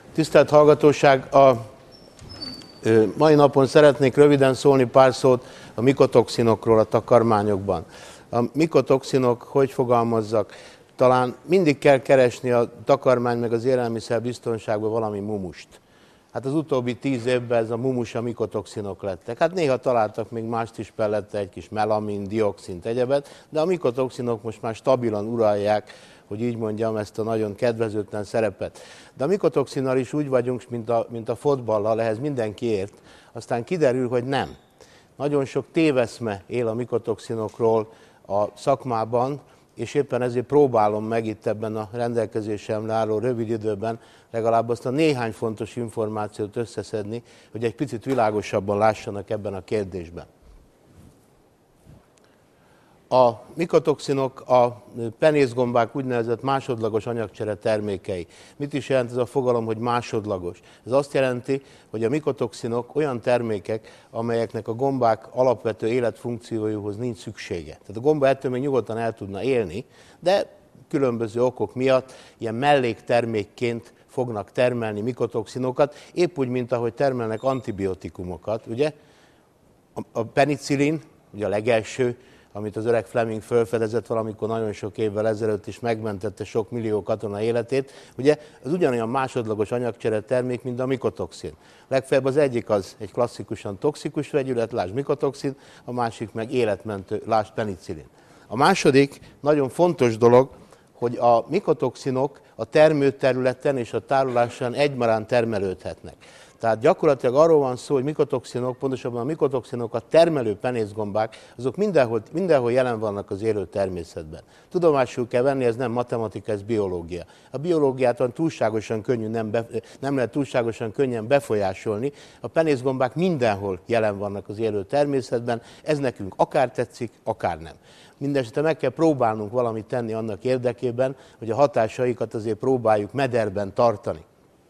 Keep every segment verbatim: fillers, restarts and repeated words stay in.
Tisztelt hallgatóság, a mai napon szeretnék röviden szólni pár szót a mikotoxinokról a takarmányokban. A mikotoxinok, hogy fogalmazzak, talán mindig kell keresni a takarmány meg az élelmiszerbiztonságban valami mumust. Hát az utóbbi tíz évben ez a mumus a mikotoxinok lettek. Hát néha találtak még mást is mellette, egy kis melamin, dioxint, egyebet, de a mikotoxinok most már stabilan uralják, hogy így mondjam, ezt a nagyon kedvezőtlen szerepet. De a mikotoxinnal is úgy vagyunk, mint a, mint a fotballal, ehhez mindenki ért. Aztán kiderül, hogy nem. Nagyon sok téveszme él a mikotoxinokról a szakmában, és éppen ezért próbálom meg itt ebben a rendelkezésemre álló rövid időben legalább azt a néhány fontos információt összeszedni, hogy egy picit világosabban lássanak ebben a kérdésben. A mikotoxinok a penészgombák úgynevezett másodlagos anyagcsere termékei. Mit is jelent ez a fogalom, hogy másodlagos? Ez azt jelenti, hogy a mikotoxinok olyan termékek, amelyeknek a gombák alapvető életfunkcióihoz nincs szüksége. Tehát a gomba ettől még nyugodtan el tudna élni, de különböző okok miatt ilyen melléktermékként fognak termelni mikotoxinokat, épp úgy, mint ahogy termelnek antibiotikumokat, ugye? A penicillin, ugye a legelső, amit az öreg Fleming felfedezett valamikor nagyon sok évvel ezelőtt is megmentette sok millió katona életét, ugye az ugyanolyan másodlagos anyagcsere termék, mint a mikotoxin. Legfeljebb az egyik az egy klasszikusan toxikus vegyület, lásd mikotoxin, a másik meg életmentő, lásd penicillin. A második nagyon fontos dolog, hogy a mikotoxinok a termőterületen és a tároláson egymarán termelődhetnek. Tehát gyakorlatilag arról van szó, hogy mikotoxinok, pontosabban a mikotoxinok, a termelő penészgombák, azok mindenhol, mindenhol jelen vannak az élő természetben. Tudomásul kell venni, ez nem matematika, ez biológia. A biológiát túlságosan könnyű nem, be, nem lehet túlságosan könnyen befolyásolni. A penészgombák mindenhol jelen vannak az élő természetben, ez nekünk akár tetszik, akár nem. Mindenesetre meg kell próbálnunk valamit tenni annak érdekében, hogy a hatásaikat azért próbáljuk mederben tartani.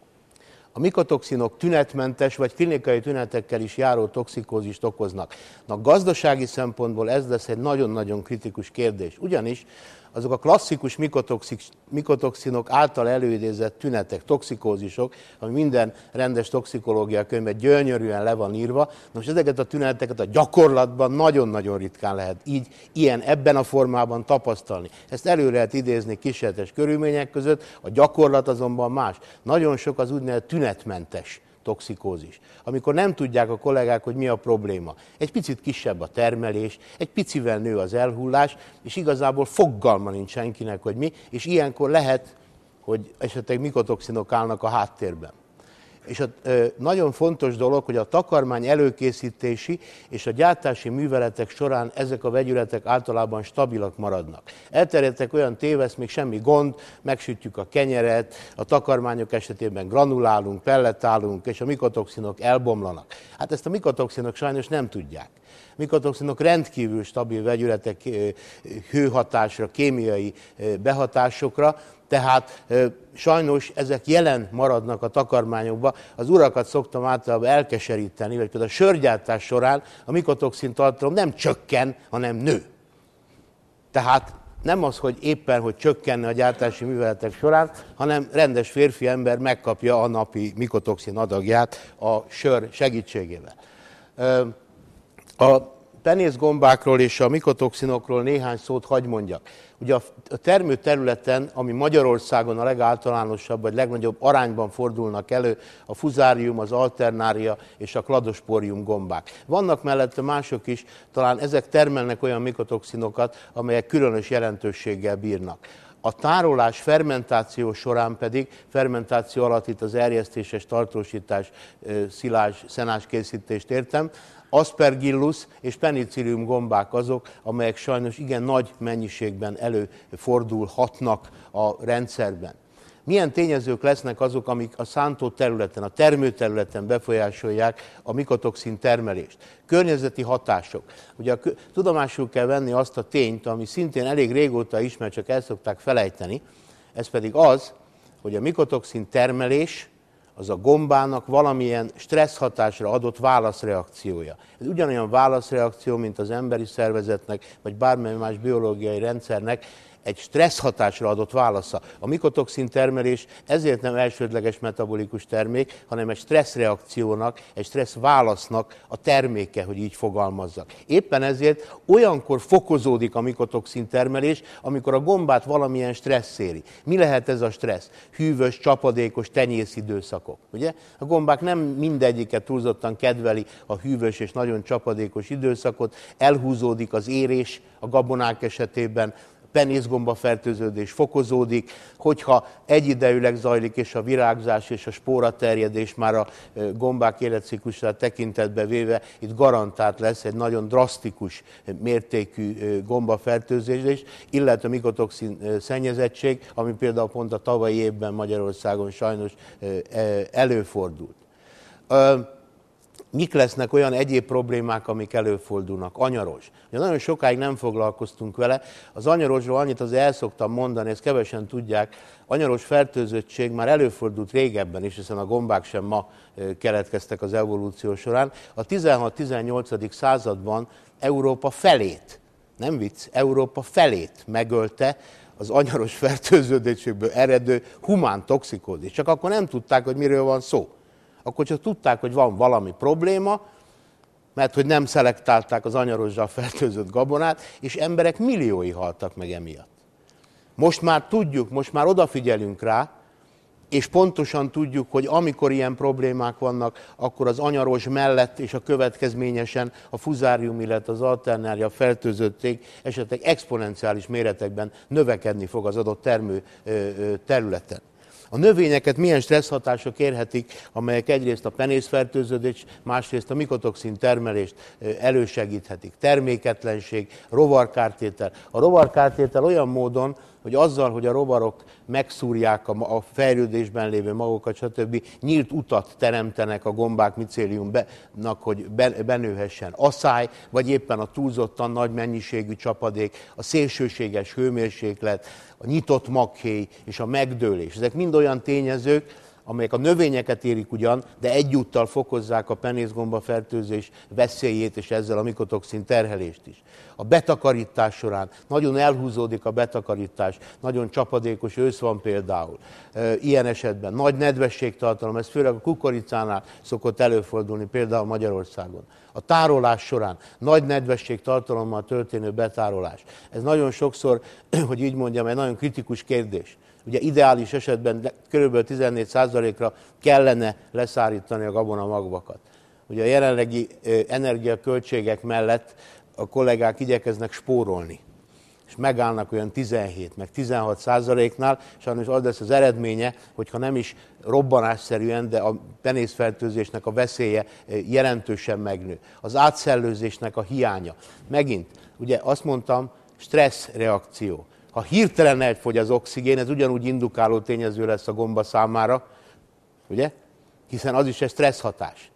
A mikotoxinok tünetmentes vagy klinikai tünetekkel is járó toxikózist okoznak. Na, gazdasági szempontból ez lesz egy nagyon-nagyon kritikus kérdés. Ugyanis azok a klasszikus mikotoxinok által előidézett tünetek, toxikózisok, ami minden rendes toxikológia könyvben gyönyörűen le van írva, na most ezeket a tüneteket a gyakorlatban nagyon-nagyon ritkán lehet így, ilyen, ebben a formában tapasztalni. Ezt elő lehet idézni kísérletes körülmények között, a gyakorlat azonban más. Nagyon sok az úgynevezett tünetmentes toxikózis, amikor nem tudják a kollégák, hogy mi a probléma. Egy picit kisebb a termelés, egy picivel nő az elhullás, és igazából fogalma nincs senkinek, hogy mi, és ilyenkor lehet, hogy esetleg mikotoxinok állnak a háttérben. És a, ö, nagyon fontos dolog, hogy a takarmány előkészítési és a gyártási műveletek során ezek a vegyületek általában stabilak maradnak. Elterjedtek olyan téveszmék, semmi gond, megsütjük a kenyeret, a takarmányok esetében granulálunk, pelletálunk, és a mikotoxinok elbomlanak. Hát ezt a mikotoxinok sajnos nem tudják. Mikotoxinok rendkívül stabil vegyületek hőhatásra, kémiai behatásokra, tehát e, sajnos ezek jelen maradnak a takarmányokban. Az urakat szoktam általában elkeseríteni, vagy például a sörgyártás során a mikotoxin tartalom nem csökken, hanem nő. Tehát nem az, hogy éppen, hogy csökkenne a gyártási műveletek során, hanem rendes férfi ember megkapja a napi mikotoxin adagját a sör segítségével. E, a penészgombákról és a mikotoxinokról néhány szót hagy mondjak. Ugye a termőterületen, ami Magyarországon a legáltalánosabb vagy legnagyobb arányban fordulnak elő, a fuzárium, az alternária és a kladospórium gombák. Vannak mellette mások is, talán ezek termelnek olyan mikotoxinokat, amelyek különös jelentőséggel bírnak. A tárolás, fermentáció során pedig, fermentáció alatt itt az erjesztéses tartósítás, szilázs, szenás készítést értem, Aspergillus és penicillium gombák azok, amelyek sajnos igen nagy mennyiségben előfordulhatnak a rendszerben. Milyen tényezők lesznek azok, amik a szántó területen, a termőterületen befolyásolják a mikotoxin termelést? Környezeti hatások. Ugye a, tudomásul kell venni azt a tényt, ami szintén elég régóta ismert, csak el szokták felejteni, ez pedig az, hogy a mikotoxin termelés az a gombának valamilyen stressz hatásra adott válaszreakciója. Ez ugyanolyan válaszreakció, mint az emberi szervezetnek, vagy bármely más biológiai rendszernek egy stressz hatásra adott válasza. A mikotoxin termelés ezért nem elsődleges metabolikus termék, hanem egy stresszreakciónak, egy stressz válasznak a terméke, hogy így fogalmazzak. Éppen ezért olyankor fokozódik a mikotoxin termelés, amikor a gombát valamilyen stressz éri. Mi lehet ez a stressz? Hűvös, csapadékos tenyészidőszakok. Ugye? A gombák nem mindegyiket túlzottan kedveli a hűvös és nagyon csapadékos időszakot, elhúzódik az érés a gabonák esetében, penészgomba fertőződés fokozódik, hogyha egyidejűleg zajlik és a virágzás és a spóraterjedés már a gombák életciklusát tekintetbe véve, itt garantált lesz egy nagyon drasztikus mértékű gombafertőzés, illetve mikotoxin szennyezettség, ami például pont a tavalyi évben Magyarországon sajnos előfordult. Mik lesznek olyan egyéb problémák, amik előfordulnak? Anyaros. Ugye nagyon sokáig nem foglalkoztunk vele. Az anyarosról annyit azért el szoktam mondani, ezt kevesen tudják, anyaros fertőzöttség már előfordult régebben is, hiszen a gombák sem ma keletkeztek az evolúció során. A tizenhat-tizennyolcadik században Európa felét, nem vicc, Európa felét megölte az anyaros fertőződésből eredő humán toxikózis. Csak akkor nem tudták, hogy miről van szó. Akkor csak tudták, hogy van valami probléma, mert hogy nem szelektálták az anyarossal fertőzött gabonát, és emberek milliói haltak meg emiatt. Most már tudjuk, most már odafigyelünk rá, és pontosan tudjuk, hogy amikor ilyen problémák vannak, akkor az anyaros mellett és a következményesen a fuzárium, illetve az alternária fertőzöttség esetleg exponenciális méretekben növekedni fog az adott termő területen. A növényeket milyen stresszhatások érhetik, amelyek egyrészt a penészfertőződést, másrészt a mikotoxin termelést elősegíthetik. Terméketlenség, rovarkártétel. A rovarkártétel olyan módon, hogy azzal, hogy a rovarok megszúrják a fejlődésben lévő magokat, stb. Nyílt utat teremtenek a gombák micéliumnak, hogy benőhessen asszály, vagy éppen a túlzottan nagy mennyiségű csapadék, a szélsőséges hőmérséklet, a nyitott maghéj és a megdőlés. Ezek mind olyan tényezők, amelyek a növényeket érik ugyan, de egyúttal fokozzák a penészgomba fertőzés veszélyét, és ezzel a mikotoxin terhelést is. A betakarítás során nagyon elhúzódik a betakarítás, nagyon csapadékos ősz van például. Ilyen esetben nagy nedvességtartalom, ez főleg a kukoricánál szokott előfordulni, például Magyarországon. A tárolás során nagy nedvességtartalommal történő betárolás. Ez nagyon sokszor, hogy így mondjam, egy nagyon kritikus kérdés. Ugye ideális esetben kb. tizennégy százalékra kellene leszárítani a gabonamagvakat. Ugye a jelenlegi energiaköltségek mellett a kollégák igyekeznek spórolni, és megállnak olyan tizenhét meg tizenhat százaléknál, sajnos az lesz az eredménye, hogyha nem is robbanásszerűen, de a penészfertőzésnek a veszélye jelentősen megnő. Az átszellőzésnek a hiánya. Megint, ugye azt mondtam, stressz reakció. Ha hirtelen elfogy az oxigén, ez ugyanúgy indukáló tényező lesz a gomba számára, ugye? Hiszen az is egy stressz hatás.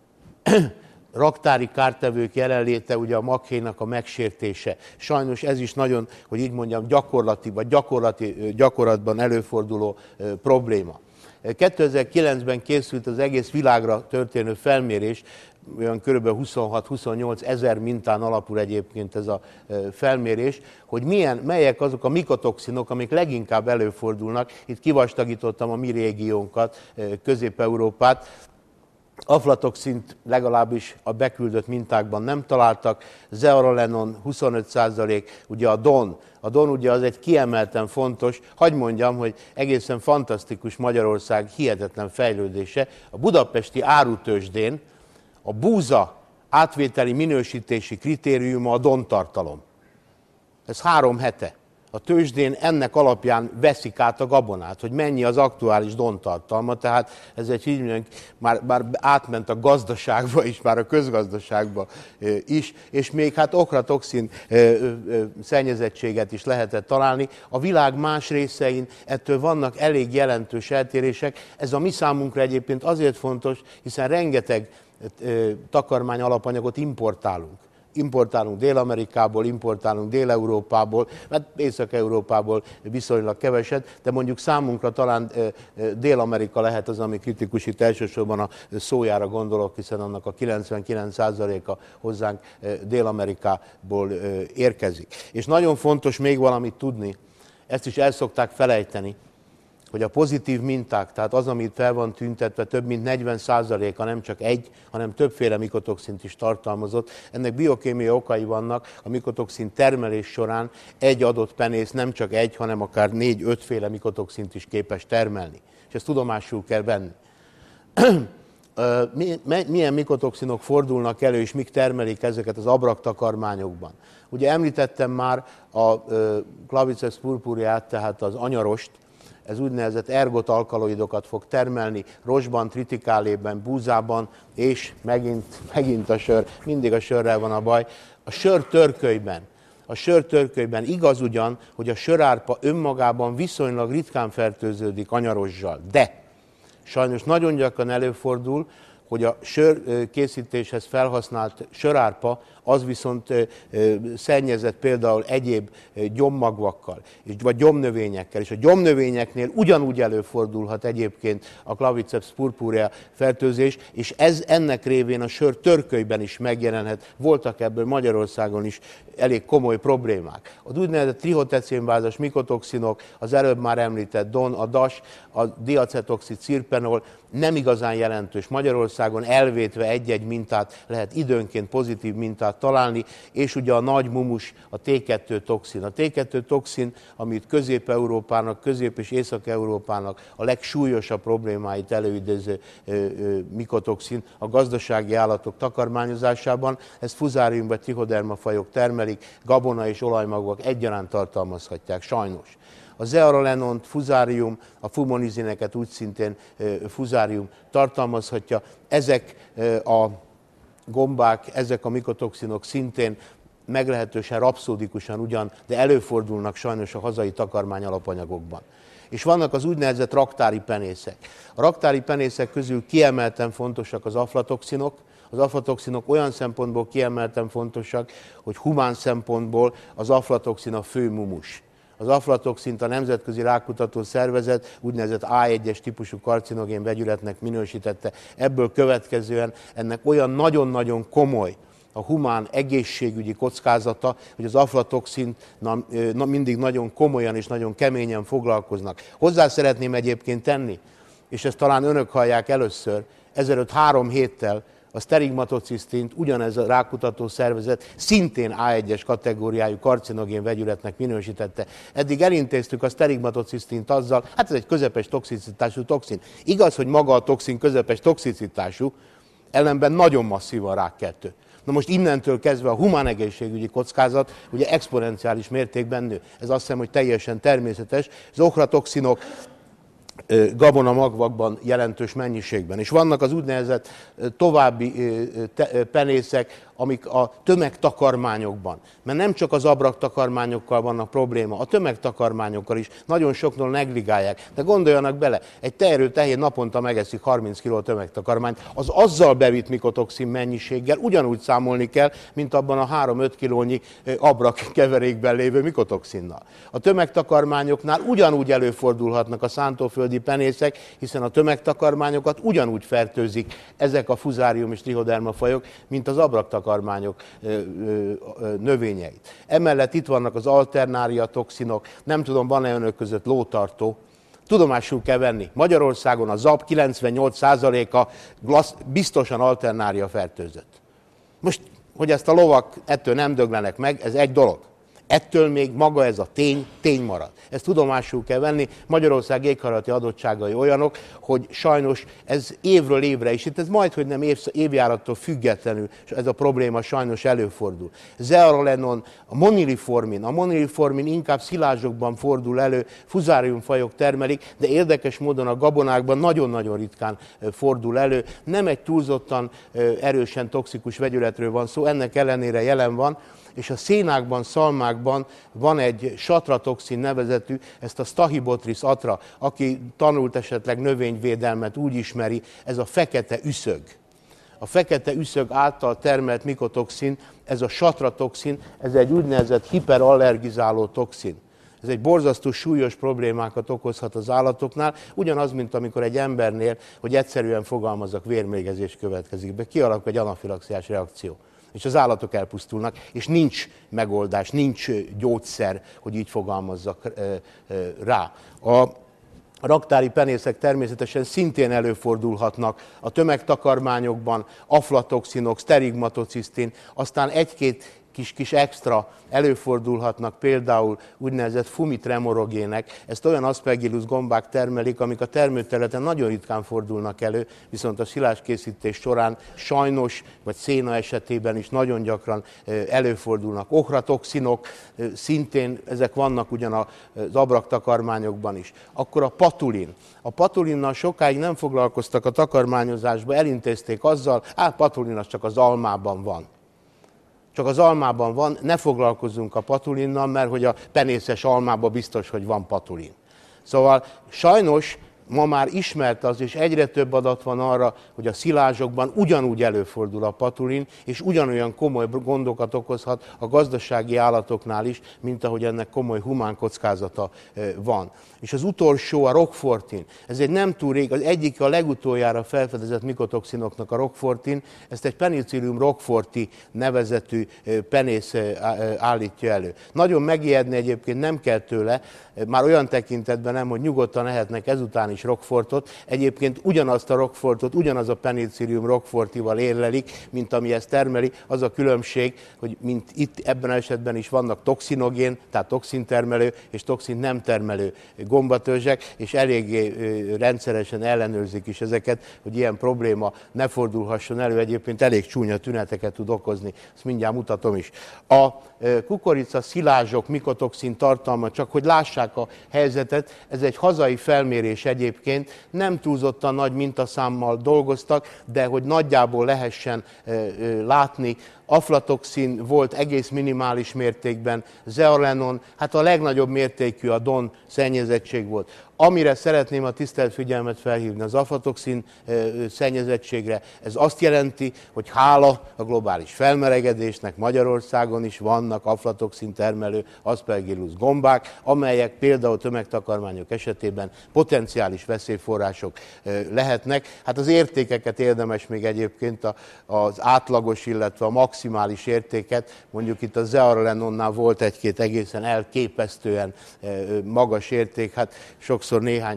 Raktári kártevők jelenléte, ugye a maghéjnak a megsértése. Sajnos ez is nagyon, hogy így mondjam, gyakorlati, vagy gyakorlati, gyakorlatban előforduló e, probléma. kétezer-kilencben készült az egész világra történő felmérés, olyan kb. huszonhat-huszonnyolc ezer mintán alapul egyébként ez a felmérés, hogy milyen, melyek azok a mikotoxinok, amik leginkább előfordulnak. Itt kivastagítottam a mi régiónkat, Közép-Európát. Aflatoxint legalábbis a beküldött mintákban nem találtak, zearalennon huszonöt százalék, ugye a don. A don ugye az egy kiemelten fontos, hadd mondjam, hogy egészen fantasztikus Magyarország hihetetlen fejlődése. A budapesti árutőzsdén a búza átvételi minősítési kritériuma a dontartalom. Ez három hete. A tőzsdén ennek alapján veszik át a gabonát, hogy mennyi az aktuális dontartalma, tehát ez egy így mondjuk, már, már átment a gazdaságba is, már a közgazdaságba is, és még hát okratoxin szennyezettséget is lehetett találni. A világ más részein ettől vannak elég jelentős eltérések. Ez a mi számunkra egyébként azért fontos, hiszen rengeteg takarmány alapanyagot importálunk. Importálunk Dél-Amerikából, importálunk Dél-Európából, mert Észak-Európából viszonylag keveset, de mondjuk számunkra talán Dél-Amerika lehet az, ami kritikus, itt elsősorban a szójára gondolok, hiszen annak a kilencvenkilenc százaléka hozzánk Dél-Amerikából érkezik. És nagyon fontos még valamit tudni, Ezt is el szokták felejteni, hogy a pozitív minták, tehát az, amit fel van tüntetve, több mint negyven százaléka nem csak egy, hanem többféle mikotoxint is tartalmazott. Ennek biokémiai okai vannak, a mikotoxin termelés során egy adott penész nem csak egy, hanem akár négy-ötféle mikotoxint is képes termelni. És ezt tudomásul kell venni. Milyen mikotoxinok fordulnak elő, és mik termelik ezeket az abraktakarmányokban? Ugye említettem már a Claviceps purpureát, tehát az anyarost, ez úgynevezett ergot alkaloidokat fog termelni rosban, tritikálében, búzában, és megint, megint a sör, mindig a sörrel van a baj, a sörtörkölyben. A sörtörkölyben igaz ugyan, hogy a sörárpa önmagában viszonylag ritkán fertőződik anyarossal, de sajnos nagyon gyakran előfordul, hogy a sör készítéshez felhasznált sörárpa, az viszont szennyezett például egyéb gyommagvakkal, vagy gyomnövényekkel. És a gyomnövényeknél ugyanúgy előfordulhat egyébként a Claviceps purpurea fertőzés, és ez ennek révén a sör törkölyben is megjelenhet. Voltak ebből Magyarországon is elég komoly problémák. Az úgynevezett trihotecénvázas mikotoxinok, az előbb már említett don, a das, a diacetoxicirpenol nem igazán jelentős. Magyarországon elvétve egy-egy mintát lehet időnként pozitív mintát találni, és ugye a nagy mumus, a té kettő toxin. A té kettő toxin, amit Közép-Európának, Közép- és Észak-Európának a legsúlyosabb problémáit előidéző mikotoxin a gazdasági állatok takarmányozásában, ezt fuzárium vagy trichoderma fajok termelik, gabona és olajmagvak egyaránt tartalmazhatják, sajnos. A zearalenont, fuzárium, a fumonizineket úgy szintén fuzárium tartalmazhatja. Ezek a gombák, ezek a mikotoxinok szintén meglehetősen rapszódikusan ugyan, de előfordulnak sajnos a hazai takarmány alapanyagokban. És vannak az úgynevezett raktári penészek. A raktári penészek közül kiemelten fontosak az aflatoxinok. Az aflatoxinok olyan szempontból kiemelten fontosak, hogy humán szempontból az aflatoxin a fő mumus. Az aflatoxint a Nemzetközi Rákkutató Szervezet úgynevezett á egyes típusú karcinogén vegyületnek minősítette. Ebből következően ennek olyan nagyon-nagyon komoly a humán egészségügyi kockázata, hogy az aflatoxint na, na, mindig nagyon komolyan és nagyon keményen foglalkoznak. Hozzá szeretném egyébként tenni, és ezt talán önök hallják először, ezelőtt három héttel a szterigmatocisztint ugyanez a rákkutató szervezet szintén á egyes kategóriájú karcinogén vegyületnek minősítette. Eddig elintéztük a szterigmatocisztint azzal, hát ez egy közepes toxicitású toxin. Igaz, hogy maga a toxin közepes toxicitású, ellenben nagyon masszívan rákkeltő. Na most innentől kezdve a humán egészségügyi kockázat ugye exponenciális mértékben nő. Ez azt hiszem, hogy teljesen természetes. Az okratoxinok gabona magvakban jelentős mennyiségben. És vannak az úgynevezett további penészek, amik a tömegtakarmányokban. Mert nem csak az abraktakarmányokkal vannak probléma, a tömegtakarmányokkal is nagyon sokszor negligálják. De gondoljanak bele, egy teherő tehén naponta megeszik harminc kiló tömegtakarmányt, az azzal bevitt mikotoxin mennyiséggel ugyanúgy számolni kell, mint abban a három-öt kilónyi abrak keverékben lévő mikotoxinnal. A tömegtakarmányoknál ugyanúgy előfordulhatnak a szántóföldi penészek, hiszen a tömegtakarmányokat ugyanúgy fertőzik ezek a fuzárium és trichoderma fajok, mint az abraktakarmányok növényeit. Emellett itt vannak az alternária toxinok, nem tudom, van-e önök között lótartó. Tudomásul kell venni, Magyarországon a zab kilencvennyolc százaléka biztosan alternária fertőzött. Most, hogy ezt a lovak ettől nem döglenek meg, ez egy dolog. Ettől még maga ez a tény, tény marad. Ezt tudomásul kell venni. Magyarország éghajlati adottságai olyanok, hogy sajnos ez évről évre is, itt ez majdhogy nem év, évjárattól függetlenül ez a probléma sajnos előfordul. Zearalennon, a moniliformin, a moniliformin inkább szilázsokban fordul elő, fuzáriumfajok termelik, de érdekes módon a gabonákban nagyon-nagyon ritkán fordul elő. Nem egy túlzottan erősen toxikus vegyületről van szó, ennek ellenére jelen van, és a szénákban, szalmákban van egy satratoxin nevezetű, ezt a Stachybotrys atra, aki tanult esetleg növényvédelmet, úgy ismeri, ez a fekete üszög. A fekete üszög által termelt mikotoxin, ez a satratoxin, ez egy úgynevezett hiperallergizáló toxin. Ez egy borzasztó súlyos problémákat okozhat az állatoknál, ugyanaz, mint amikor egy embernél, hogy egyszerűen fogalmazok, vérmérgezés következik be, kialakul egy anafilaxiás reakció. és az állatok elpusztulnak, és nincs megoldás, nincs gyógyszer, hogy így fogalmazzak rá. A raktári penészek természetesen szintén előfordulhatnak a tömegtakarmányokban, aflatoxinok, szterigmatocisztin, aztán egy-két kis-kis extra előfordulhatnak például úgynevezett fumitremorogének. Ezt olyan Aspergillus gombák termelik, amik a termőterületen nagyon ritkán fordulnak elő, viszont a sziláskészítés során sajnos, vagy széna esetében is nagyon gyakran előfordulnak. Ochratoxinok, szintén ezek vannak ugyan az abraktakarmányokban is. Akkor a patulin. A patulinnal sokáig nem foglalkoztak a takarmányozásba, elintézték azzal, á, patulin az csak az almában van. Csak az almában van, ne foglalkozzunk a patulinnal, mert hogy a penészes almában biztos, hogy van patulin. Szóval sajnos ma már ismert az, és egyre több adat van arra, hogy a szilázsokban ugyanúgy előfordul a patulin, és ugyanolyan komoly gondokat okozhat a gazdasági állatoknál is, mint ahogy ennek komoly humán kockázata van. És az utolsó a roquefortin. Ez egy nem túl rég, az egyik a legutoljára felfedezett mikotoxinoknak a roquefortin, ezt egy Penicillium roqueforti nevezetű penész állítja elő. Nagyon megijedni egyébként nem kell tőle, már olyan tekintetben nem, hogy nyugodtan ehetnek ezután is roquefortot. Egyébként ugyanazt a roquefortot, ugyanaz a Penicillium roquefortival érlelik, mint ami ezt termeli. Az a különbség, hogy mint itt ebben az esetben is vannak toxinogén, tehát toxintermelő és toxin nem termelő gombatörzsek, és eléggé rendszeresen ellenőrzik is ezeket, hogy ilyen probléma ne fordulhasson elő. Egyébként elég csúnya tüneteket tud okozni, ezt mindjárt mutatom is. A kukorica szilázsok mikotoxin tartalma, csak hogy lássák a helyzetet, ez egy hazai felmérés egyébként, nem túlzottan nagy mintaszámmal dolgoztak, de hogy nagyjából lehessen látni, aflatoxin volt egész minimális mértékben, zearalenone, hát a legnagyobb mértékű a don szennyezettség volt. Amire szeretném a tisztelt figyelmet felhívni az aflatoxin szennyezettségre, ez azt jelenti, hogy hála a globális felmelegedésnek Magyarországon is vannak aflatoxin termelő Aspergillus gombák, amelyek például tömegtakarmányok esetében potenciális veszélyforrások lehetnek. Hát az értékeket érdemes még egyébként az átlagos, illetve a maximális értéket, mondjuk itt a zearalenonnál volt egy-két egészen elképesztően magas érték, hát sokszor néhány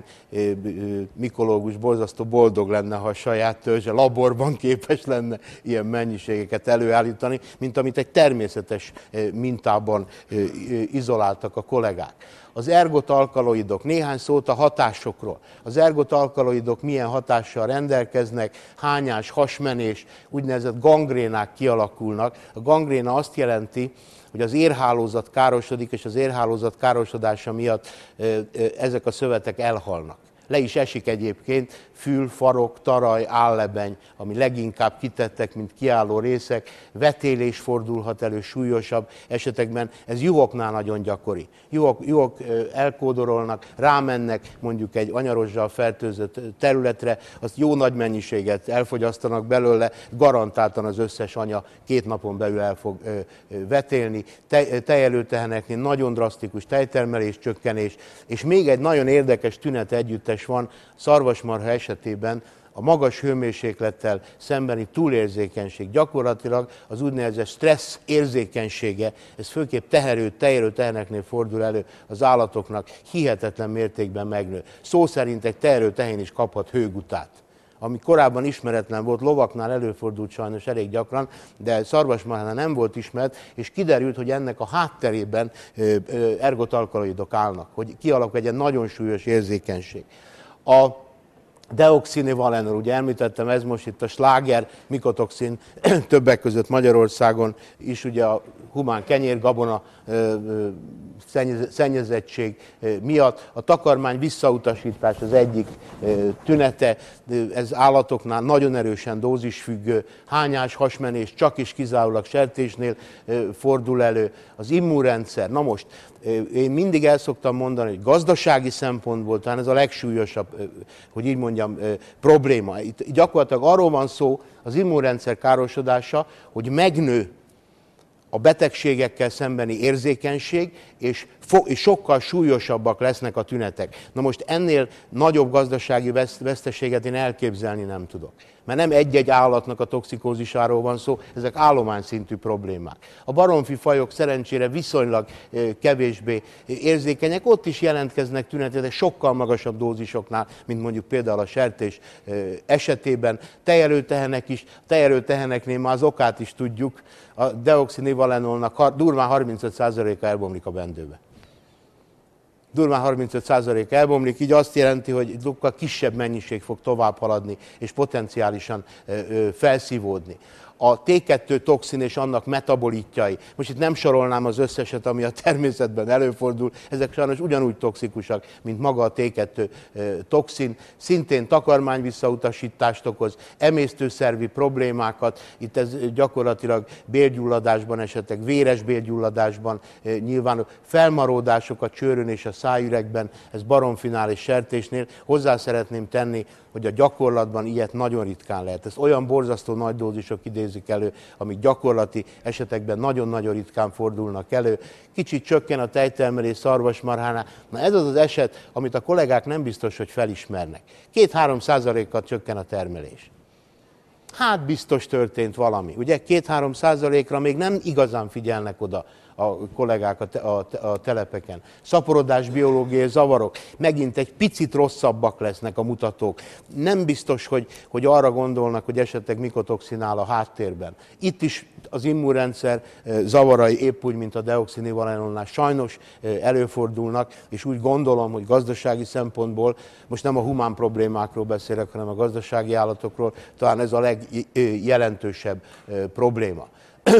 mikológus borzasztó boldog lenne, ha a saját törzse laborban képes lenne ilyen mennyiségeket előállítani, mint amit egy természetes mintában izoláltak a kollégák. Az ergotalkaloidok, néhány szót a hatásokról. Az ergotalkaloidok milyen hatással rendelkeznek, hányás, hasmenés, úgynevezett gangrénák kialakulnak. A gangréna azt jelenti, hogy az érhálózat károsodik, és az érhálózat károsodása miatt ezek a szövetek elhalnak. Le is esik egyébként fül, farok, taraj, állebeny, ami leginkább kitettek, mint kiálló részek. Vetélés fordulhat elő súlyosabb esetekben. Ez juhoknál nagyon gyakori. Juhok, juhok elkódorolnak, rámennek mondjuk egy anyarozzsal fertőzött területre, azt jó nagy mennyiséget elfogyasztanak belőle, garantáltan az összes anya két napon belül el fog vetélni. Te, tejelőteheneknél nagyon drasztikus tejtermelés, csökkenés, és még egy nagyon érdekes tünet együttes van szarvasmarha esetében, a magas hőmérséklettel szembeni túlérzékenység, gyakorlatilag az úgynevezett stressz érzékenysége, ez főképp teherő, tejelő teheneknél fordul elő az állatoknak, hihetetlen mértékben megnő. Szó szerint egy teherő tehén is kaphat hőgutát, ami korábban ismeretlen volt, lovaknál előfordult sajnos elég gyakran, de szarvasmarhánál nem volt ismert, és kiderült, hogy ennek a hátterében ergotalkaloidok állnak, hogy kialakul egy nagyon súlyos érzékenység. A deoxinivalenol, ugye említettem, ez most itt a sláger mikotoxin, többek között Magyarországon is ugye a humán kenyérgabona szennyezettség miatt. A takarmány visszautasítás az egyik tünete, ez állatoknál nagyon erősen dózisfüggő, hányás, hasmenés csak is kizárólag sertésnél fordul elő. Az immunrendszer, na most én mindig el szoktam mondani, hogy gazdasági szempontból talán ez a legsúlyosabb, hogy így mondjam, probléma. Itt gyakorlatilag arról van szó, az immunrendszer károsodása, hogy megnő a betegségekkel szembeni érzékenység, és, és sokkal súlyosabbak lesznek a tünetek. Na most ennél nagyobb gazdasági veszteséget én elképzelni nem tudok. Mert nem egy-egy állatnak a toxikózisáról van szó, ezek állományszintű problémák. A baromfi fajok szerencsére viszonylag kevésbé érzékenyek, ott is jelentkeznek tünetek, de sokkal magasabb dózisoknál, mint mondjuk például a sertés esetében. Tejelőtehenek is, tejelőteheneknél már az okát is tudjuk, a deoxinivalenolnak durván harmincöt százaléka elbomlik a bendőbe. Durván harmincöt százaléka elbomlik, így azt jelenti, hogy sokkal kisebb mennyiség fog tovább haladni, és potenciálisan felszívódni. A té kettő toxin és annak metabolitjai, most itt nem sorolnám az összeset, ami a természetben előfordul, ezek sajnos ugyanúgy toxikusak, mint maga a té kettő toxin, szintén takarmányvisszautasítást okoz, emésztőszervi problémákat, itt ez gyakorlatilag bélgyulladásban, esetleg véres bélgyulladásban nyilvánul, felmaródások a csőrön és a szájüregben, ez baromfinál és sertésnél. Hozzá szeretném tenni, hogy a gyakorlatban ilyet nagyon ritkán lehet. Ez olyan borzasztó nagy dózisok idézik elő, amik gyakorlati esetekben nagyon-nagyon ritkán fordulnak elő. Kicsit csökken a tejtermelés szarvasmarhánál. Na ez az az eset, amit a kollégák nem biztos, hogy felismernek. két-három százalékkal csökken a termelés. Hát biztos történt valami. Ugye két-három százalékra még nem igazán figyelnek oda a kollégák a, te, a, a telepeken. Szaporodás, biológiai zavarok, megint egy picit rosszabbak lesznek a mutatók. Nem biztos, hogy, hogy arra gondolnak, hogy esetleg mikotoxin áll a háttérben. Itt is az immunrendszer zavarai épp úgy, mint a deoxinivalenolnál sajnos előfordulnak, és úgy gondolom, hogy gazdasági szempontból, most nem a humán problémákról beszélek, hanem a gazdasági állatokról, talán ez a legjelentősebb probléma.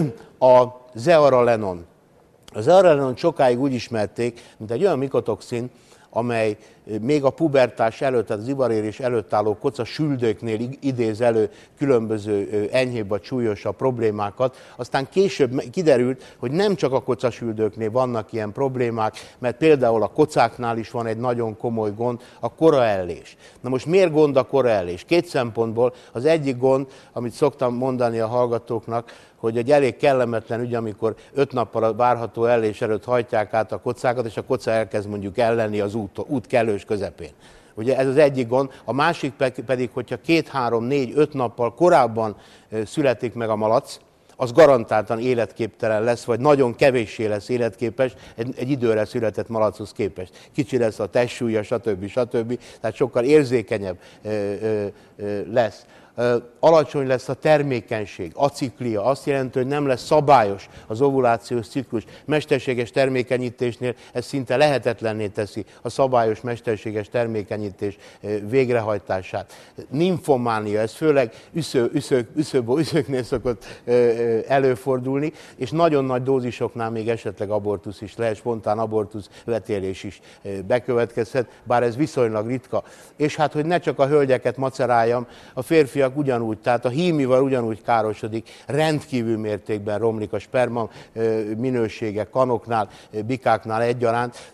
A zearalenon. A zearalenon sokáig úgy ismerték, mint egy olyan mikotoxin, amely még a pubertás előtt, tehát az ivarérés előtt álló koca süldőknél idéz elő különböző enyhébb vagy súlyosabb problémákat. Aztán később kiderült, hogy nem csak a kocasüldőknél vannak ilyen problémák, mert például a kocáknál is van egy nagyon komoly gond, a koraellés. Na most miért gond a koraellés? Két szempontból. Az egyik gond, amit szoktam mondani a hallgatóknak, hogy egy elég kellemetlen ügy, amikor öt nappal a várható ellés előtt hajtják át a kocákat, és a koca elkezd mondjuk ellenni az út, út kellős közepén. Ugye ez az egyik gond. A másik pedig, hogyha két, három, négy, öt nappal korábban születik meg a malac, az garantáltan életképtelen lesz, vagy nagyon kevéssé lesz életképes egy, egy időre született malachoz képest. Kicsi lesz a testsúlya, stb. stb. Tehát sokkal érzékenyebb ö, ö, ö, lesz. Alacsony lesz a termékenység, aciklia, azt jelenti, hogy nem lesz szabályos az ovulációs ciklus. Mesterséges termékenyítésnél ez szinte lehetetlenné teszi a szabályos mesterséges termékenyítés végrehajtását. Nymfománia, ez főleg üsző, üsző, üszőbó, üszőknél szokott előfordulni, és nagyon nagy dózisoknál még esetleg abortusz is lehet, spontán abortusz, vetélés is bekövetkezhet, bár ez viszonylag ritka. És hát, hogy ne csak a hölgyeket maceráljam, a férfiak ugyanúgy, tehát a hímival ugyanúgy károsodik, rendkívül mértékben romlik a sperma minősége kanoknál, bikáknál egyaránt.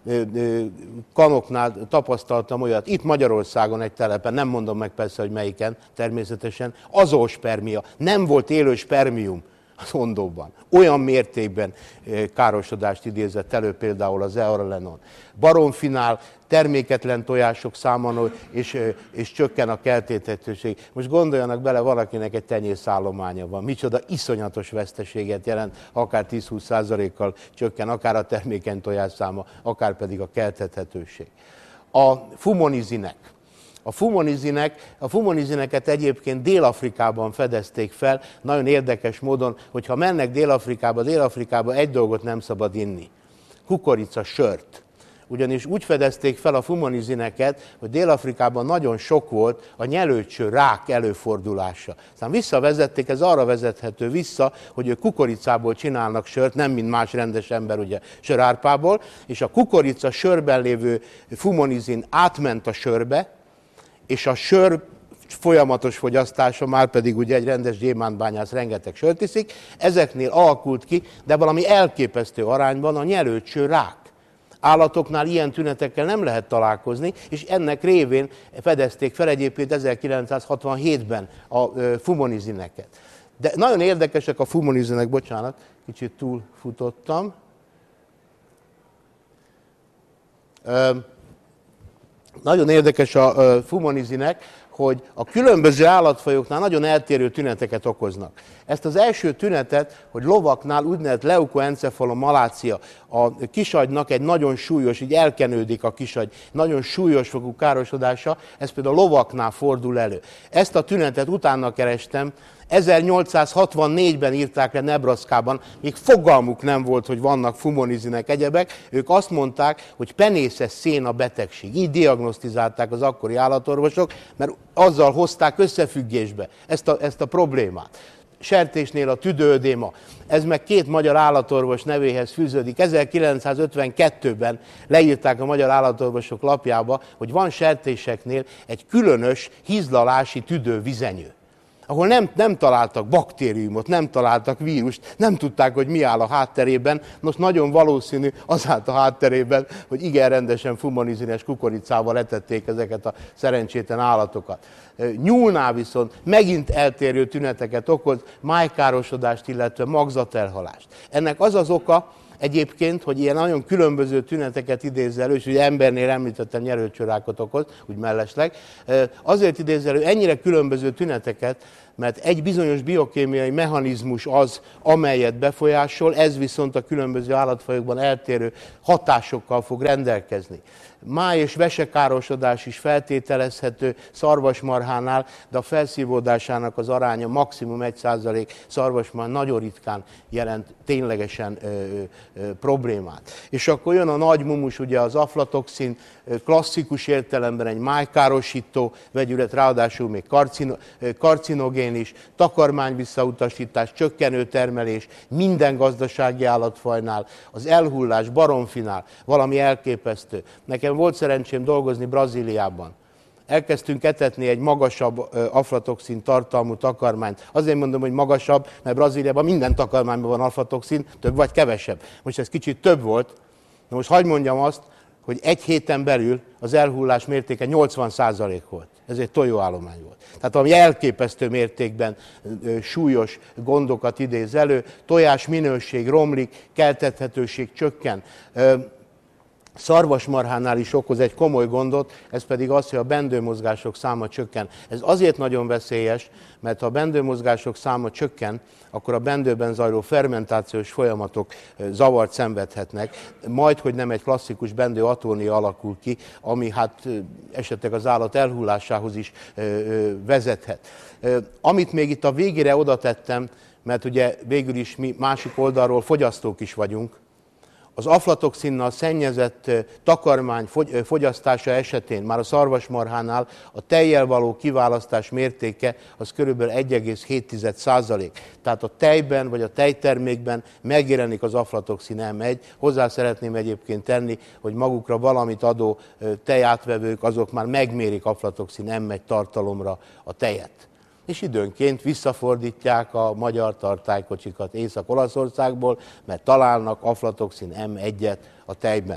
Kanoknál tapasztaltam olyat, itt Magyarországon egy telepen, nem mondom meg persze, hogy melyiken, természetesen, azóspermia, nem volt élő spermium az ondóban. Olyan mértékben károsodást idézett elő például az zearalenon. Baromfinál terméketlen tojások száma nő, és, és csökken a keltéthetőség. Most gondoljanak bele, valakinek egy tenyészállománya van. Micsoda iszonyatos veszteséget jelent, akár tíz-húsz százalékkal csökken, akár a termékeny tojás száma, akár pedig a keltethetőség. A fumonizinek. A fumonizinek, a fumonizineket egyébként Dél-Afrikában fedezték fel, nagyon érdekes módon, hogyha mennek Dél-Afrikába, Dél-Afrikába egy dolgot nem szabad inni. Kukorica sört. Ugyanis úgy fedezték fel a fumonizineket, hogy Dél-Afrikában nagyon sok volt a nyelőcső rák előfordulása. Aztán visszavezették, ez arra vezethető vissza, hogy ők kukoricából csinálnak sört, nem mint más rendes ember, ugye sörárpából, és a kukorica sörben lévő fumonizin átment a sörbe, és a sör folyamatos fogyasztása, már pedig ugye egy rendes gyémántbányász rengeteg sört iszik, ezeknél alakult ki, de valami elképesztő arányban a nyelőcső rák. Állatoknál ilyen tünetekkel nem lehet találkozni, és ennek révén fedezték fel egyébként ezerkilencszázhatvanhétben a fumonizineket. De nagyon érdekesek a fumonizinek, bocsánat, kicsit túlfutottam. Nagyon érdekes a fumonizinek, hogy a különböző állatfajoknál nagyon eltérő tüneteket okoznak. Ezt az első tünetet, hogy lovaknál úgynevezett leukoencefalomalácia, a kisagynak egy nagyon súlyos, így elkenődik a kisagy, nagyon súlyos fokú károsodása, ez például a lovaknál fordul elő. Ezt a tünetet utána kerestem, ezernyolcszázhatvannégyben írták le Nebraskában, még fogalmuk nem volt, hogy vannak fumonizinek, egyebek. Ők azt mondták, hogy penészes széna betegség. Így diagnosztizálták az akkori állatorvosok, mert azzal hozták összefüggésbe ezt a, ezt a problémát. Sertésnél a tüdőödéma. Ez meg két magyar állatorvos nevéhez fűződik. ezerkilencszázötvenkettőben leírták a magyar állatorvosok lapjába, hogy van sertéseknél egy különös hízlalási tüdővizenyő, ahol nem, nem találtak baktériumot, nem találtak vírust, nem tudták, hogy mi áll a hátterében. Most nagyon valószínű az állt a hátterében, hogy igen rendesen fumonizines kukoricával etették ezeket a szerencsétlen állatokat. Nyúlnál viszont megint eltérő tüneteket okoz, májkárosodást, illetve magzatelhalást. Ennek az az oka egyébként, hogy ilyen nagyon különböző tüneteket idéz elő, és ugye embernél említettem nyerőcsőrákot okoz, úgy mellesleg. Azért idéz elő ennyire különböző tüneteket, mert egy bizonyos biokémiai mechanizmus az, amelyet befolyásol, ez viszont a különböző állatfajokban eltérő hatásokkal fog rendelkezni. Máj- és vesekárosodás is feltételezhető szarvasmarhánál, de a felszívódásának az aránya maximum egy százalék, szarvasmarhán nagyon ritkán jelent ténylegesen ö, ö, problémát. És akkor jön a nagy mumus, ugye az aflatoxin, klasszikus értelemben egy májkárosító vegyület, ráadásul még karcino, karcinogén is, takarmány visszautasítás, csökkenő termelés, minden gazdasági állatfajnál, az elhullás, baromfinál, valami elképesztő. Nekem volt szerencsém dolgozni Brazíliában. Elkezdtünk etetni egy magasabb aflatoxin tartalmú takarmányt. Azért mondom, hogy magasabb, mert Brazíliában minden takarmányban van aflatoxin, több vagy kevesebb. Most ez kicsit több volt. Na most hagyd mondjam azt, hogy egy héten belül az elhullás mértéke nyolcvan százalék volt. Ez egy tojóállomány volt. Tehát ami elképesztő mértékben ö, súlyos gondokat idéz elő, tojás minőség romlik, keltethetőség csökken. Ö, Szarvasmarhánál is okoz egy komoly gondot, ez pedig az, hogy a bendőmozgások száma csökken. Ez azért nagyon veszélyes, mert ha a bendőmozgások száma csökken, akkor a bendőben zajló fermentációs folyamatok zavart szenvedhetnek, majd, hogy nem egy klasszikus bendőatónia alakul ki, ami hát esetleg az állat elhullásához is vezethet. Amit még itt a végére oda tettem, mert ugye végül is mi másik oldalról fogyasztók is vagyunk, az aflatoxinnal szennyezett takarmány fogyasztása esetén, már a szarvasmarhánál a tejjel való kiválasztás mértéke az körülbelül egy egész hét százalék. Tehát a tejben vagy a tejtermékben megjelenik az aflatoxin em egy. Hozzá szeretném egyébként tenni, hogy magukra valamit adó tejátvevők, azok már megmérik aflatoxin em egy tartalomra a tejet. És időnként visszafordítják a magyar tartálykocsikat Észak-Olaszországból, mert találnak aflatoxin em egyet a tejben.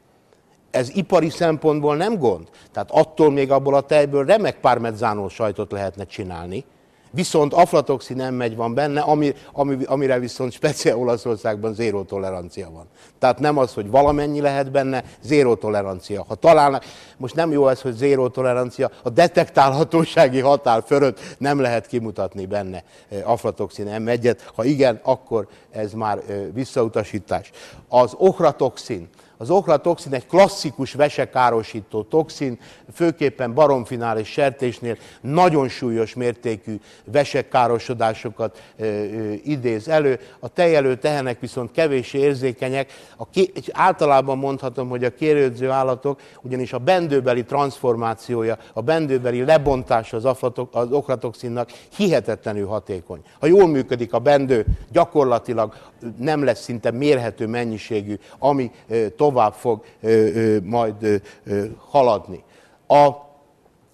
Ez ipari szempontból nem gond. Tehát attól még abból a tejből remek parmezzano sajtot lehetne csinálni, viszont aflatoxin em egy van benne, ami, ami, amire viszont speciál Olaszországban zéró tolerancia van. Tehát nem az, hogy valamennyi lehet benne, zéró tolerancia. Ha találnak, most nem jó ez, hogy zéró tolerancia, a detektálhatósági határ fölött nem lehet kimutatni benne aflatoxin em egyet. Ha igen, akkor ez már visszautasítás. Az ochratoxin. Az ochratoxin egy klasszikus vesekárosító toxin, főképpen baromfinál és sertésnél nagyon súlyos mértékű vesekkárosodásokat ö, ö, idéz elő. A tejelő tehenek viszont kevéssé érzékenyek. A ké, általában mondhatom, hogy a kérődző állatok, ugyanis a bendőbeli transformációja, a bendőbeli lebontása az, aflatok, az ochratoxinnak hihetetlenül hatékony. Ha jól működik a bendő, gyakorlatilag nem lesz szinte mérhető mennyiségű, ami ö, tovább fog ö, ö, majd ö, ö, haladni. A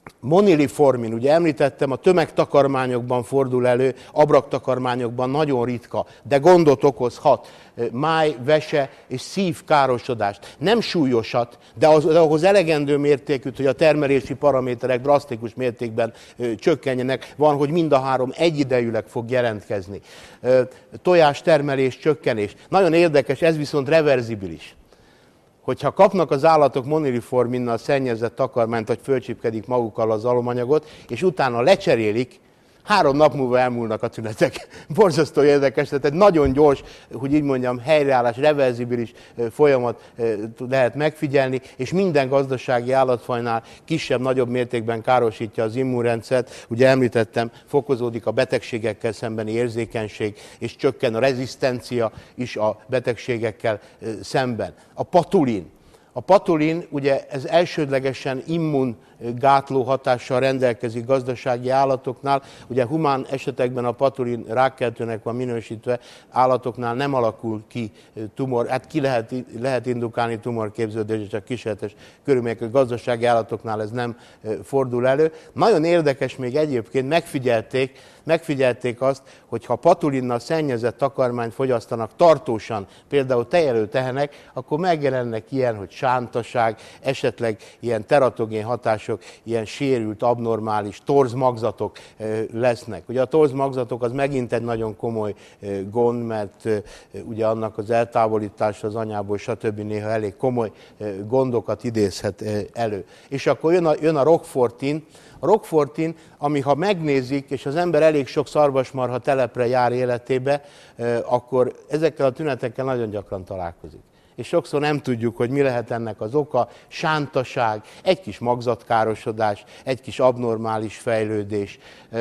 moniliformin, ugye említettem, a tömegtakarmányokban fordul elő, abraktakarmányokban nagyon ritka, de gondot okozhat, máj, vese és szívkárosodást. Nem súlyosat, de, az, de ahhoz elegendő mértékűt, hogy a termelési paraméterek drasztikus mértékben ö, csökkenjenek, van, hogy mind a három egyidejűleg fog jelentkezni. Ö, tojástermelés, csökkenés. Nagyon érdekes, ez viszont reverzibilis. Hogyha kapnak az állatok moniliforminnal szennyezett takarmányt, vagy fölcsipkedik magukkal az alomanyagot, és utána lecserélik, három nap múlva elmúlnak a tünetek. Borzasztó érdekes, tehát egy nagyon gyors, hogy így mondjam, helyreállás, reverzibilis folyamat lehet megfigyelni, és minden gazdasági állatfajnál kisebb-nagyobb mértékben károsítja az immunrendszert. Ugye említettem, fokozódik a betegségekkel szembeni érzékenység, és csökken a rezisztencia is a betegségekkel szemben. A patulin. A patulin, ugye ez elsődlegesen immungátló hatással rendelkezik gazdasági állatoknál, ugye humán esetekben a patulin rákkeltőnek van minősítve, állatoknál nem alakul ki tumor, hát ki lehet, lehet indukálni tumorképződés, csak kísérletes körülmények, gazdasági állatoknál ez nem fordul elő. Nagyon érdekes még egyébként, megfigyelték, megfigyelték azt, hogy ha patulinnal szennyezett takarmányt fogyasztanak tartósan, például tejelő tehenek, akkor megjelennek ilyen, hogy sántaság, esetleg ilyen teratogén hatások, ilyen sérült, abnormális torzmagzatok lesznek. Ugye a torzmagzatok az megint egy nagyon komoly gond, mert ugye annak az eltávolítása az anyából, stb. Néha elég komoly gondokat idézhet elő. És akkor jön a, jön a roquefortin. A roquefortin, ami ha megnézik, és az ember elég sok szarvasmarha telepre jár életébe, akkor ezekkel a tünetekkel nagyon gyakran találkozik. És sokszor nem tudjuk, hogy mi lehet ennek az oka, sántaság, egy kis magzatkárosodás, egy kis abnormális fejlődés,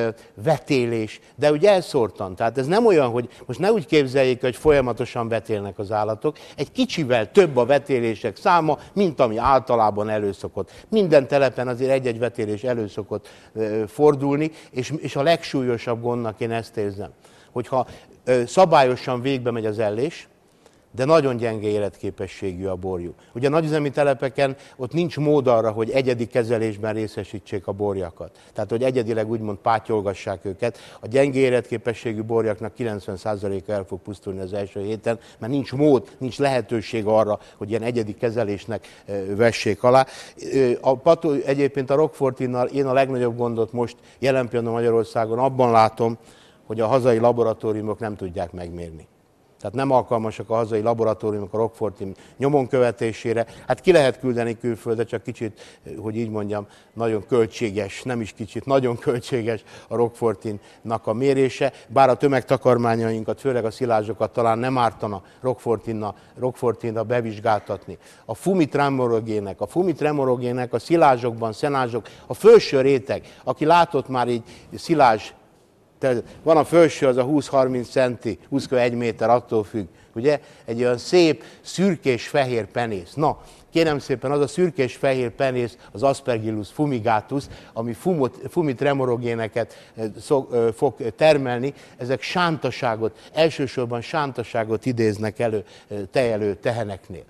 vetélés, de úgy elszórtan. Tehát ez nem olyan, hogy most ne úgy képzeljék, hogy folyamatosan vetélnek az állatok, egy kicsivel több a vetélések száma, mint ami általában előszokott. Minden telepen azért egy-egy vetélés előszokott fordulni, és, és a legsúlyosabb gondnak én ezt érzem, hogyha szabályosan végbe megy az ellés, de nagyon gyenge életképességű a borjú. Ugye a nagyüzemi telepeken ott nincs mód arra, hogy egyedi kezelésben részesítsék a borjakat. Tehát, hogy egyedileg úgymond pátyolgassák őket. A gyenge életképességű borjaknak kilencven százaléka el fog pusztulni az első héten, mert nincs mód, nincs lehetőség arra, hogy ilyen egyedi kezelésnek vessék alá. A pató, egyébként a roquefortinnal én a legnagyobb gondot most jelen pillanatban Magyarországon abban látom, hogy a hazai laboratóriumok nem tudják megmérni. Tehát nem alkalmasak a hazai laboratóriumok a roquefortin nyomon követésére. Hát ki lehet küldeni külföldre, csak kicsit, hogy így mondjam, nagyon költséges, nem is kicsit, nagyon költséges a roquefortinnak a mérése. Bár a tömegtakarmányainkat, főleg a szilázsokat talán nem ártana roquefortinra bevizsgáltatni. A fumitremorogének, a fumitremorogének a szilázsokban, szenázsok, a felső réteg, aki látott már így szilázs, tehát van a felső, az a húsz-harminc centi, húsz-egy méter, attól függ, ugye? Egy olyan szép, szürkés-fehér penész. Na, kérem szépen, az a szürkés-fehér penész, az Aspergillus fumigatus, ami fumitremorogéneket fog termelni, ezek sántaságot, elsősorban sántaságot idéznek elő tejelő teheneknél.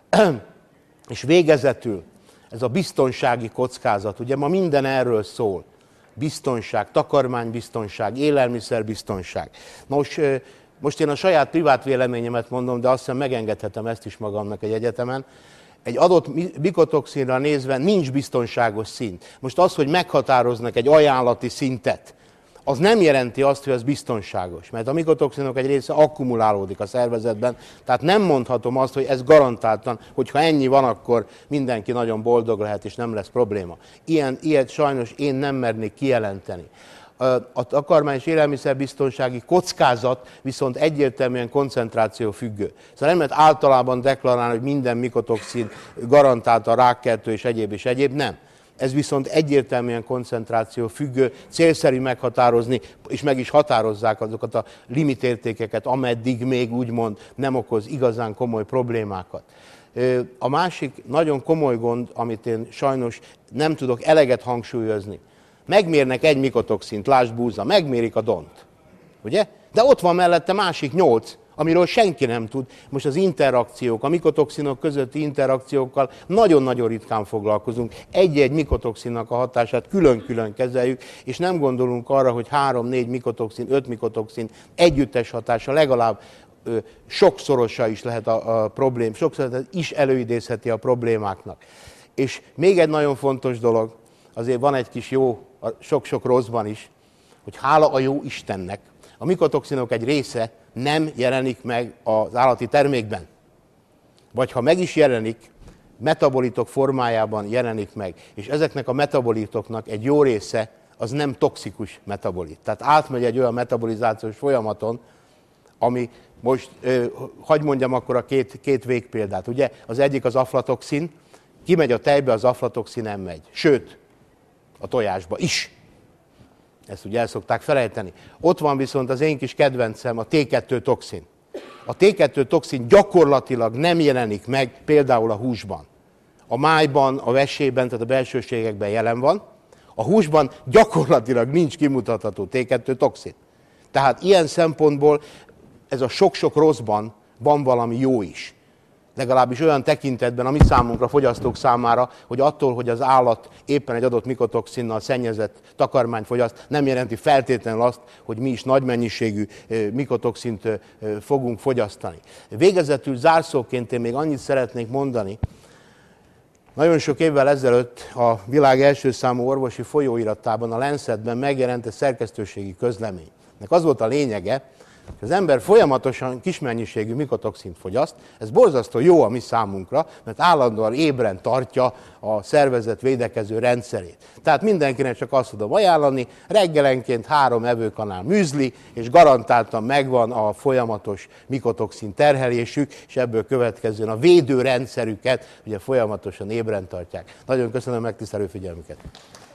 És végezetül ez a biztonsági kockázat, ugye ma minden erről szól. Biztonság, takarmánybiztonság, élelmiszerbiztonság. Most, most én a saját privát véleményemet mondom, de azt hiszem megengedhetem ezt is magamnak egy egyetemen. Egy adott mikotoxinra nézve nincs biztonságos szint. Most az, hogy meghatároznak egy ajánlati szintet, az nem jelenti azt, hogy az biztonságos, mert a mikotoxinok egy része akkumulálódik a szervezetben, tehát nem mondhatom azt, hogy ez garantáltan, hogyha ennyi van, akkor mindenki nagyon boldog lehet, és nem lesz probléma. Ilyen, ilyet sajnos én nem mernék kijelenteni. A takarmány és élelmiszerbiztonsági kockázat viszont egyértelműen koncentráció függő. Szóval nem lehet általában deklarálni, hogy minden mikotoxin garantálta rákkeltő és egyéb és egyéb, nem. Ez viszont egyértelműen koncentráció függő, célszerű meghatározni, és meg is határozzák azokat a limitértékeket, ameddig még úgymond nem okoz igazán komoly problémákat. A másik nagyon komoly gond, amit én sajnos nem tudok eleget hangsúlyozni. Megmérnek egy mikotoxint, lásd búza, megmérik a dont, ugye? De ott van mellette másik nyolc, amiről senki nem tud. Most az interakciók, a mikotoxinok közötti interakciókkal nagyon-nagyon ritkán foglalkozunk. Egy-egy mikotoxinnak a hatását külön-külön kezeljük, és nem gondolunk arra, hogy három-négy mikotoxin, öt mikotoxin együttes hatása legalább ö, sokszorosa is lehet a, a problém, sokszor is előidézheti a problémáknak. És még egy nagyon fontos dolog, azért van egy kis jó, sok-sok rosszban is, hogy hála a jó Istennek, a mikotoxinok egy része nem jelenik meg az állati termékben. Vagy ha meg is jelenik, metabolitok formájában jelenik meg. És ezeknek a metabolitoknak egy jó része az nem toxikus metabolit. Tehát átmegy egy olyan metabolizációs folyamaton, ami most, ö, hadd mondjam akkor a két, két végpéldát. Ugye az egyik az aflatoxin, kimegy a tejbe, az aflatoxin nem megy. Sőt, a tojásba is. Ezt ugye el szokták felejteni. Ott van viszont az én kis kedvencem, a té kettő toxin. A té kettő toxin gyakorlatilag nem jelenik meg például a húsban. A májban, a vesében, tehát a belsőségekben jelen van. A húsban gyakorlatilag nincs kimutatható té kettő toxin. Tehát ilyen szempontból ez a sok-sok rosszban van valami jó is. Legalábbis olyan tekintetben, ami számunkra, fogyasztók számára, hogy attól, hogy az állat éppen egy adott mikotoxinnal szennyezett takarmányt fogyaszt, nem jelenti feltétlenül azt, hogy mi is nagy mennyiségű mikotoxint fogunk fogyasztani. Végezetül zárszóként én még annyit szeretnék mondani. Nagyon sok évvel ezelőtt a világ első számú orvosi folyóiratában, a Lancetben megjelent egy szerkesztőségi közlemény. Ennek az volt a lényege, hogy az ember folyamatosan kis mennyiségű mikotoxint fogyaszt, ez borzasztó jó a mi számunkra, mert állandóan ébren tartja a szervezet védekező rendszerét. Tehát mindenkinek csak azt tudom ajánlani, reggelenként három evőkanál műzli, és garantáltan megvan a folyamatos mikotoxin terhelésük, és ebből következően a védőrendszerüket ugye folyamatosan ébren tartják. Nagyon köszönöm megtisztelő figyelmüket!